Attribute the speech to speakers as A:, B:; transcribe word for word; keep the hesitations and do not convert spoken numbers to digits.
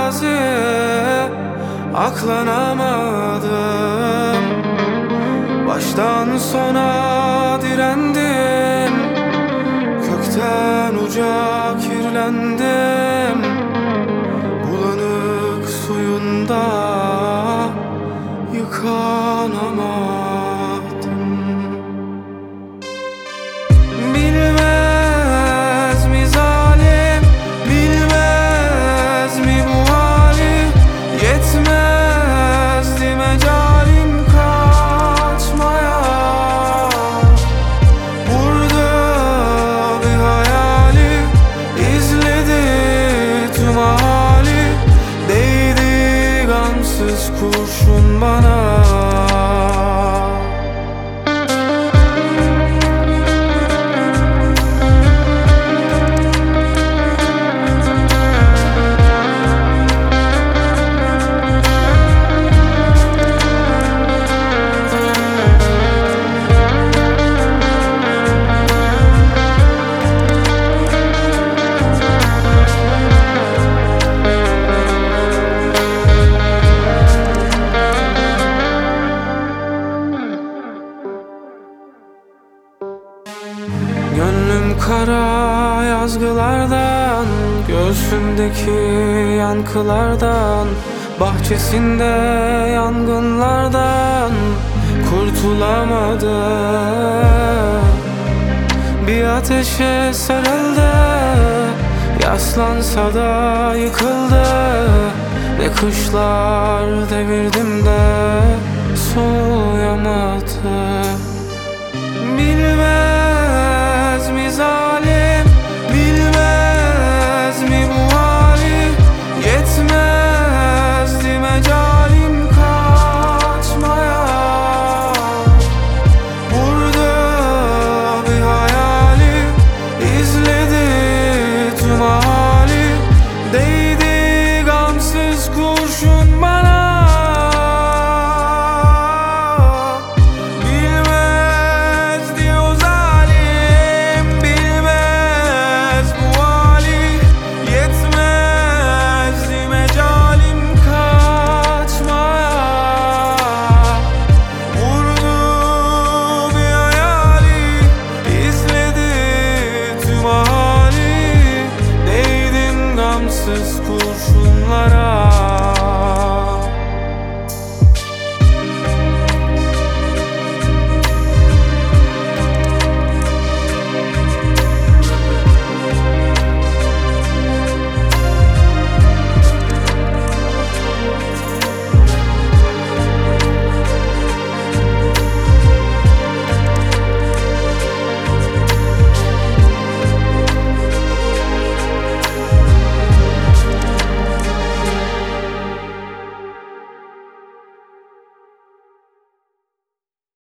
A: terazi, aklanamadım. Baştan sona direndim, kökten uca kirlendim. Bulanık suyunda yıkanamadım. Bilmez mi zalim, bilmez mi bu hali? Yetmezdi mecalim kaçmaya. Burada bir hayali izledi tüm hali. Değdi gamsız kurşun bana. Gönlüm kara yazgılardan, göğsümdeki yankılardan, bahçesinde yangınlardan kurtulamadı. Bir ateşe sarıldı, yaslansa da yıkıldı. Ne kışlar devirdim de soğuyamadı. Bilmez mi zalim, bilmez mi bu hali? Yetmezdi mecalim kaçmaya. Burada bir hayali izledi tüm hali. Değdi gamsız kurşun bana. Kurşunlara